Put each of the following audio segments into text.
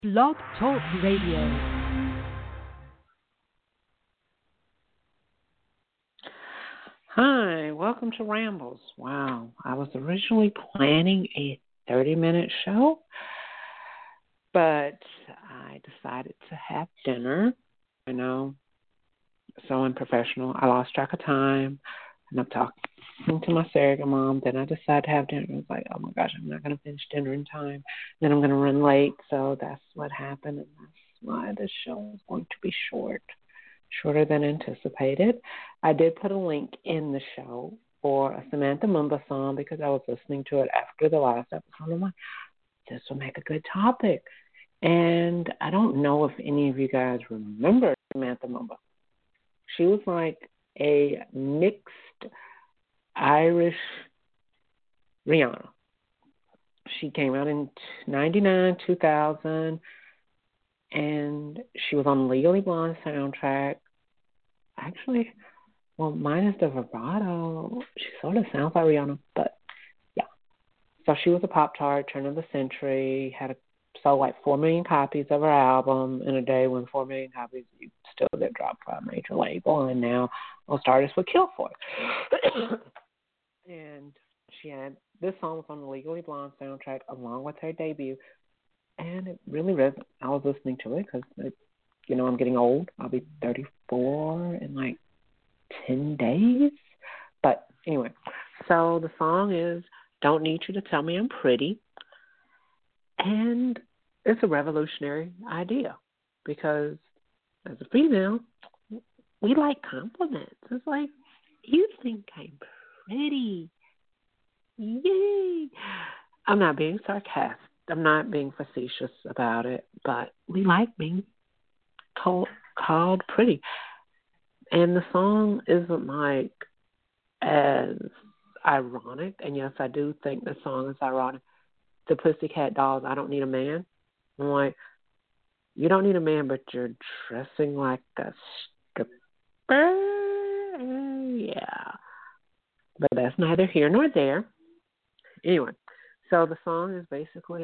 Blog Talk Radio. Hi, welcome to Rambles. Wow, I was originally planning a 30-minute show, but I decided to have dinner. I know, so unprofessional. I lost track of time, and I'm talking to my surrogate mom. Then I decided to have dinner. I was like, oh my gosh, I'm not going to finish dinner in time. Then I'm going to run late, so that's what happened, and that's why the show is going to be shorter than anticipated. I did put a link in the show for a Samantha Mumba song because I was listening to it after the last episode. I'm like, this will make a good topic. And I don't know if any of you guys remember Samantha Mumba. She was like a mixed Irish Rihanna. She came out in 99, 2000, and she was on the Legally Blonde soundtrack. Actually, well, minus the vibrato, she sort of sounds like Rihanna, but yeah. So she was a pop tart, turn of the century, sold like 4 million copies of her album in a day when 4 million copies you still get dropped by a major label, and now most artists would kill for it. And this song was on the Legally Blonde soundtrack along with her debut, and it really resonated. I was listening to it because, I'm getting old. I'll be 34 in like 10 days. But anyway, so the song is Don't Need You to Tell Me I'm Pretty. And it's a revolutionary idea because as a female, we like compliments. It's like, you think I'm pretty. Yay. I'm not being sarcastic. I'm not being facetious about it, but we like being called pretty. And the song isn't like as ironic, and yes, I do think the song is ironic. The Pussycat Dolls, I Don't Need a Man. I'm like, you don't need a man, but you're dressing like a stripper. Yeah. But that's neither here nor there. Anyway, so the song is basically,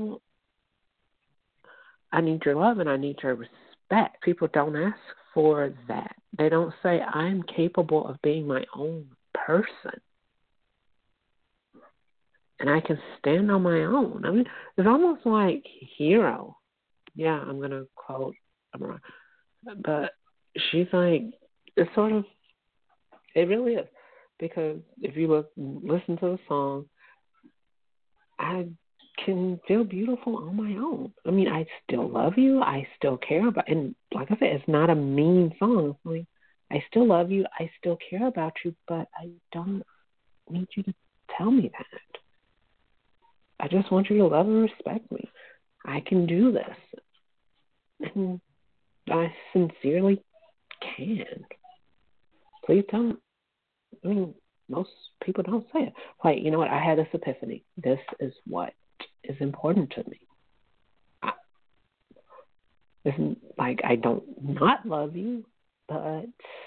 I need your love and I need your respect. People don't ask for that. They don't say, I'm capable of being my own person. And I can stand on my own. I mean, it's almost like Hero. Yeah, I'm going to quote, but she's like, it's sort of, it really is. Because if you listen to the song, I can feel beautiful on my own. I mean, I still love you. I still care about, and like I said, it's not a mean song. It's like, I still love you. I still care about you, but I don't need you to tell me that. I just want you to love and respect me. I can do this. And I sincerely can. Please tell me. I mean, most people don't say it. Like, you know what? I had this epiphany. This is what is important to me. It's like I don't not love you, but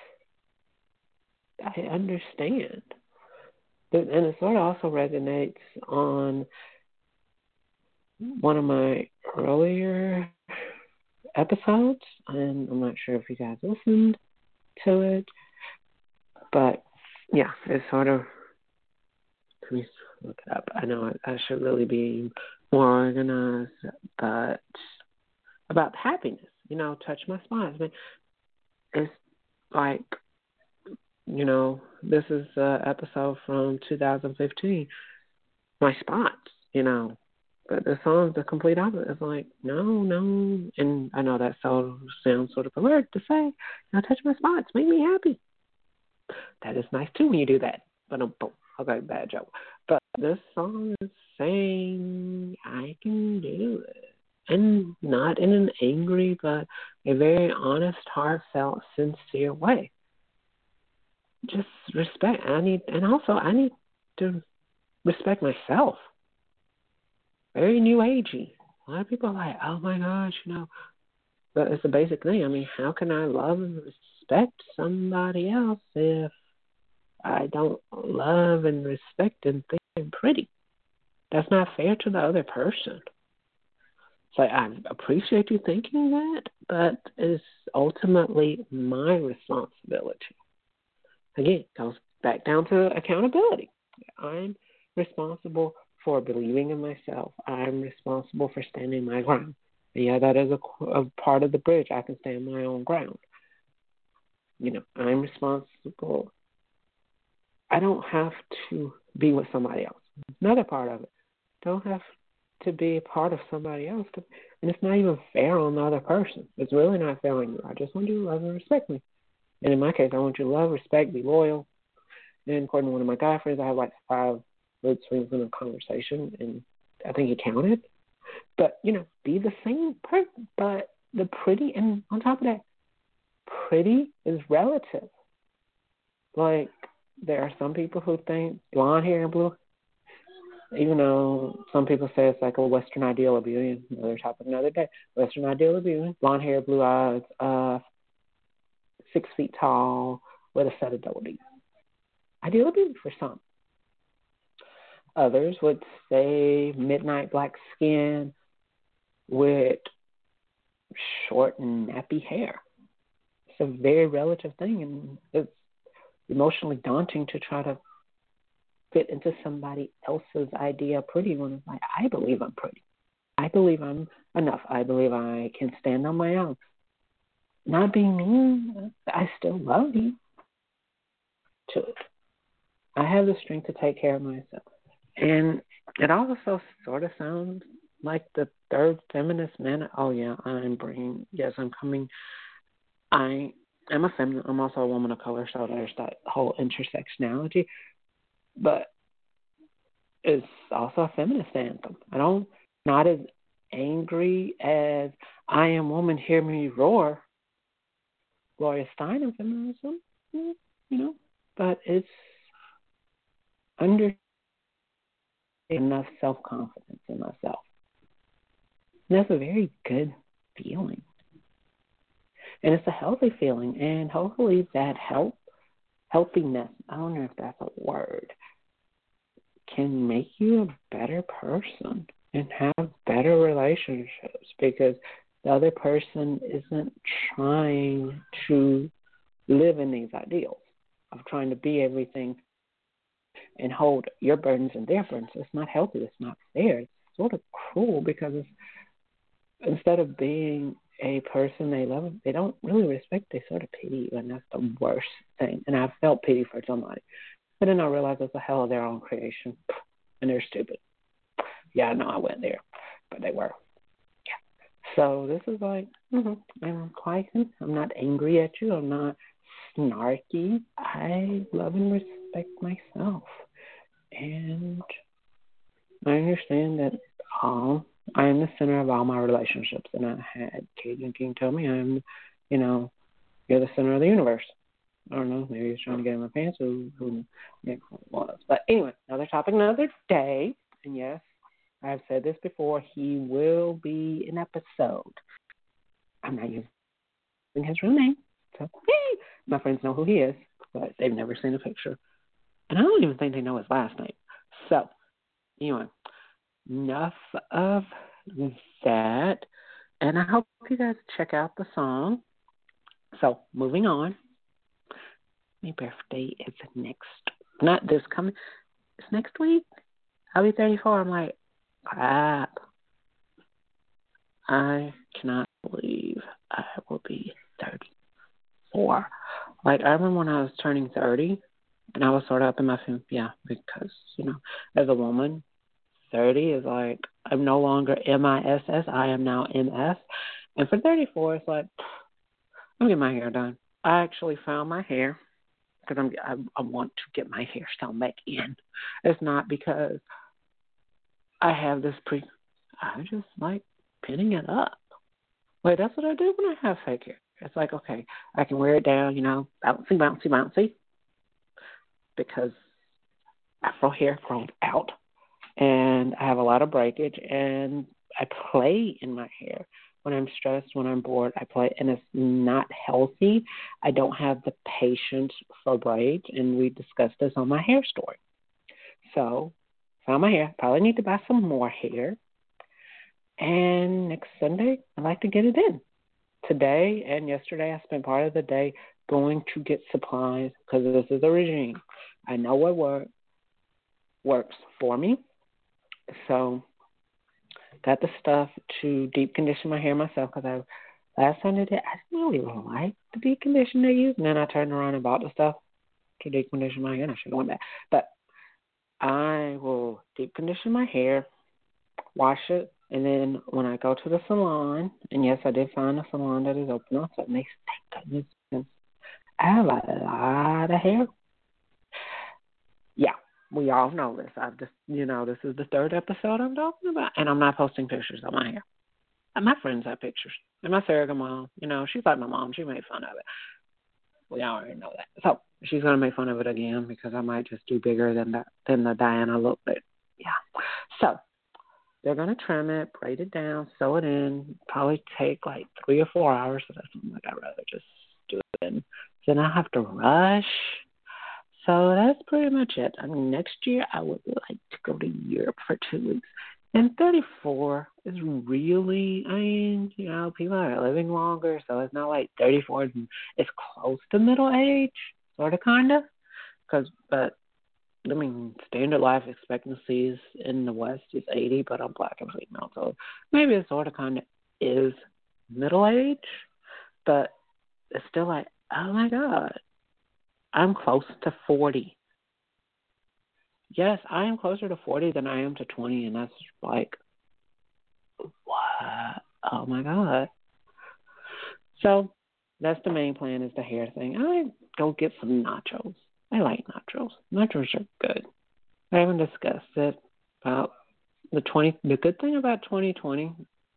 I understand. And it sort of also resonates on one of my earlier episodes, and I'm not sure if you guys listened to it, but yeah, it's sort of, let me look it up. I know I should really be more organized, but about happiness, touch my spots. I mean, it's like, this is an episode from 2015, my spots, but the song's the complete opposite. It's like, no, and I know that sounds sort of weird to say, touch my spots, make me happy. That is nice too when you do that. But okay, bad joke. But this song is saying I can do it. And not in an angry, but a very honest, heartfelt, sincere way. Just respect. I need to respect myself. Very new agey. A lot of people are like, oh my gosh, but it's a basic thing. I mean, how can I love and respect somebody else if I don't love and respect and think I'm pretty? That's not fair to the other person. So I appreciate you thinking that, but it's ultimately my responsibility. Again, it goes back down to accountability. I'm responsible for believing in myself. I'm responsible for standing my ground. And yeah, that is a part of the bridge. I can stand my own ground. I'm responsible. I don't have to be with somebody else. Another part of it. Don't have to be a part of somebody else. And it's not even fair on the other person. It's really not fair on you. I just want you to love and respect me. And in my case, I want you to love, respect, be loyal. And according to one of my guy friends, I have like 5 mood swings in a conversation, and I think he counted. But, be the same person. But the pretty, and on top of that, pretty is relative. Like, there are some people who think blonde hair and blue, even though some people say it's like a Western ideal of beauty, another topic another day. Western ideal of beauty, blonde hair, blue eyes, 6 feet tall, with a set of double D's. Ideal of beauty for some. Others would say midnight black skin with short and nappy hair. It's a very relative thing, and it's emotionally daunting to try to fit into somebody else's idea of pretty when it's like, I believe I'm pretty. I believe I'm enough. I believe I can stand on my own. Not being mean, I still love you. I have the strength to take care of myself. And it also sort of sounds like the third feminist man. Oh, yeah, I'm coming. I am a feminist. I'm also a woman of color, so there's that whole intersectionality. But it's also a feminist anthem. Not as angry as I Am Woman, Hear Me Roar, Gloria Steinem feminism, but it's under enough self-confidence in myself. And that's a very good feeling. And it's a healthy feeling, and hopefully that healthiness, I don't know if that's a word, can make you a better person and have better relationships, because the other person isn't trying to live in these ideals of trying to be everything and hold your burdens and their burdens. It's not healthy. It's not fair. It's sort of cruel, because instead of being a person they love, they don't really respect. They sort of pity you, and that's the worst thing. And I felt pity for somebody. But then I realized it's a hell of their own creation, and they're stupid. Yeah, I know I went there, but they were. Yeah. So this is like, I'm quiet. I'm not angry at you. I'm not snarky. I love and respect myself. And I understand that I am the center of all my relationships. And I had Cajun King tell me you're the center of the universe. I don't know, maybe he's trying to get in my pants, who was. But anyway, another topic, another day. And yes, I've said this before, he will be an episode. I'm not using his real name. So, hey, my friends know who he is, but they've never seen a picture. And I don't even think they know his last name. So, anyway, enough of that. And I hope you guys check out the song. So, moving on. My birthday is it's next week. I'll be 34. I'm like, crap. I cannot believe I will be 34. Like, I remember when I was turning 30, and I was sort of up in my feelings, because, as a woman, 30 is like, I'm no longer MISS, I am now MS. And for 34, it's like, I'm getting my hair done. I actually found my hair, because I want to get my hairstyle back in. It's not because I have this I just like pinning it up. Like, that's what I do when I have fake hair. It's like, okay, I can wear it down, bouncy, because Afro hair grows out, and I have a lot of breakage, and I play in my hair. When I'm stressed, when I'm bored, I play, and it's not healthy. I don't have the patience for braids, and we discussed this on my hair story. So, found my hair. Probably need to buy some more hair. And next Sunday, I'd like to get it in. Today and yesterday, I spent part of the day going to get supplies because this is a regime. I know what works for me. So, got the stuff to deep condition my hair myself because last time I did, I didn't really like the deep condition they used. And then I turned around and bought the stuff to deep condition my hair, and I should have went back. But I will deep condition my hair, wash it, and then when I go to the salon, and yes, I did find a salon that is open on Sundays, thank goodness, because I have a lot of hair. Yeah, we all know this. I've just, this is the third episode I'm talking about, and I'm not posting pictures of my hair. And my friends have pictures. And my surrogate mom, she's like my mom. She made fun of it. We already know that. So she's going to make fun of it again because I might just do bigger than the Diana look. But, yeah. So they're going to trim it, braid it down, sew it in, probably take like 3 or 4 hours. So that's something like I'd rather just do it in. Then I have to rush. So that's pretty much it. I mean, next year I would like to go to Europe for 2 weeks. And 34 is really, people are living longer, so it's not like 34 is it's close to middle age, sort of, kind of. But standard life expectancies in the West is 80, but I'm black and female, so maybe it sort of, kind of is middle age, but it's still like, oh my God, I'm close to 40. Yes, I am closer to 40 than I am to 20, and that's like, what? Oh, my God. So that's the main plan, is the hair thing. I go get some nachos. I like nachos. Nachos are good. I haven't discussed it about the good thing about 2020,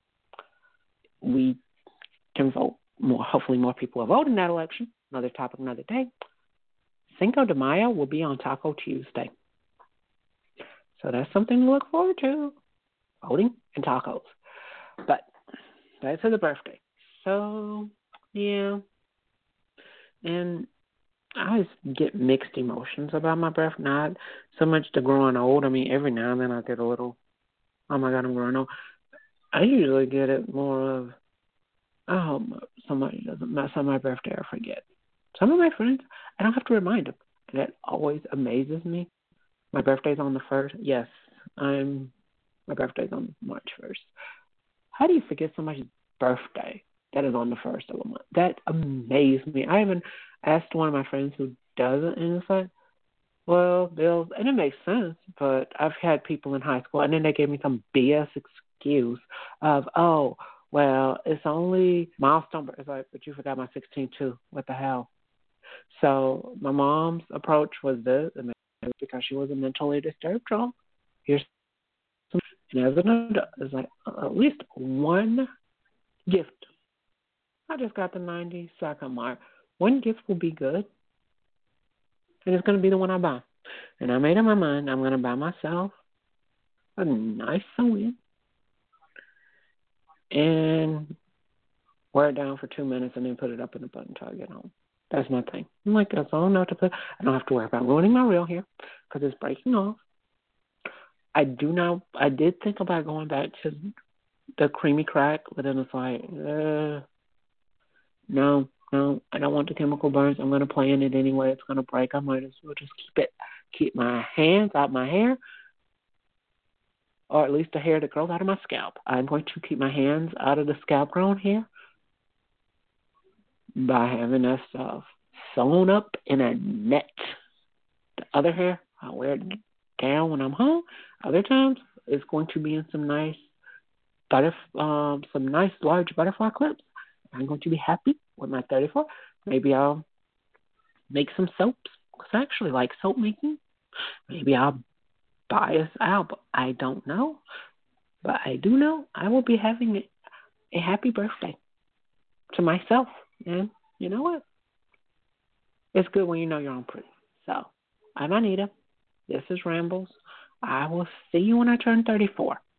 we can vote more. Hopefully more people will vote in that election. Another topic, another day. Cinco de Mayo will be on Taco Tuesday. So that's something to look forward to, voting and tacos. But back to the birthday. So, yeah. And I always get mixed emotions about my birthday. Not so much the growing old. I mean, every now and then I get a little, oh my God, I'm growing old. I usually get it more of, I hope somebody doesn't mess up my birthday or forget. Some of my friends, I don't have to remind them. And that always amazes me. My birthday's on the 1st. Yes, my birthday's on March 1st. How do you forget somebody's birthday that is on the 1st of a month? That amazed me. I even asked one of my friends who doesn't, and it's like, well, and it makes sense, but I've had people in high school, and then they gave me some BS excuse of, oh, well, it's only milestone. It's like, but you forgot my 16 too. What the hell? So my mom's approach was this, and because she was a mentally disturbed child. Here's some, and as an adult, it's like at least one gift. I just got the 92nd mark. One gift will be good, and it's going to be the one I buy. And I made up my mind I'm going to buy myself a nice sewing and wear it down for 2 minutes and then put it up in the button until I get home. That's my thing. I'm like, that's all I know to put. I don't have to worry about ruining my real hair because it's breaking off. I did think about going back to the creamy crack, but then it's like, no, I don't want the chemical burns. I'm going to play in it anyway. It's going to break. I might as well just keep my hands out my hair, or at least the hair that grows out of my scalp. I'm going to keep my hands out of the scalp-grown hair by having that stuff sewn up in a net. The other hair, I'll wear it down when I'm home. Other times, it's going to be in some nice large butterfly clips. I'm going to be happy with my 34. Maybe I'll make some soaps because I actually like soap making. Maybe I'll buy us out. I don't know. But I do know I will be having a happy birthday to myself. And you know what? It's good when you know you're on pretty. So, I'm Anita. This is Rambles. I will see you when I turn 34.